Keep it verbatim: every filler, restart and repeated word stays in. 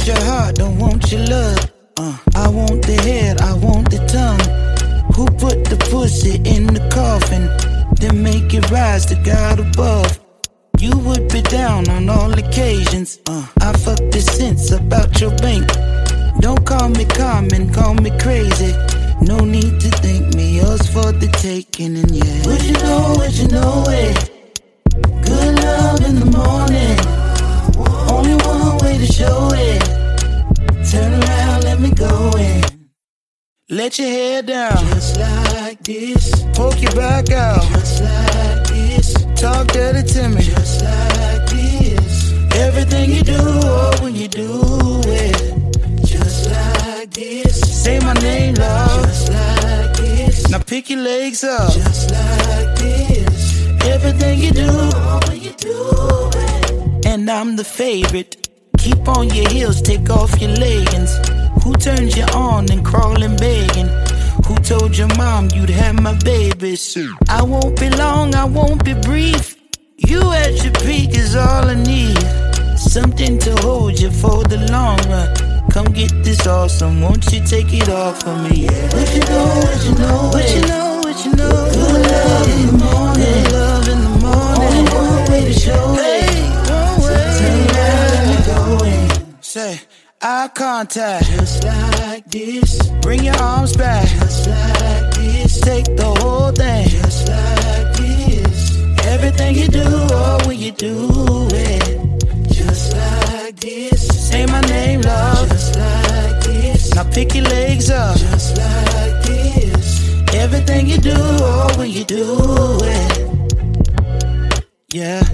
want your heart, don't want your love. Uh, I want the head, I want the tongue. Who put the pussy in the coffin, then make it rise to God above? You would be down on all occasions. Uh, I fuck the sense about your bank. Don't call me common, call me crazy. No need to thank me, yours for the taking, and yeah. Would you know, would you know it? Good love in the morning. Only one way to show it. Turn around, let me go in. Let your hair down, just like this. Poke your back out, just like this. Talk dirty to me, just like this. Everything you do, oh, when you do it, just like this. Say my name, love, just like this. Now pick your legs up, just like this. Everything you do, oh, when you do it. And I'm the favorite. Keep on your heels, take off your leggings. Who turns you on and crawling begging? Who told your mom you'd have my babies? I won't be long, I won't be brief. You at your peak is all I need. Something to hold you for the long run. Come get this awesome, won't you take it off of me? Yeah. What you know, what you know, what you know, what you know. Good love in the morning, good love in the morning. Only one way to show it. Hey, one way. Turn around, let me go in. Say, eye contact, just like this. Bring your arms back, just like this. Take the whole thing, just like this. Everything you do, oh, when you do it, just like this. Say my name, love, just like this. Now pick your legs up, just like this. Everything you do, oh, when you do it, yeah.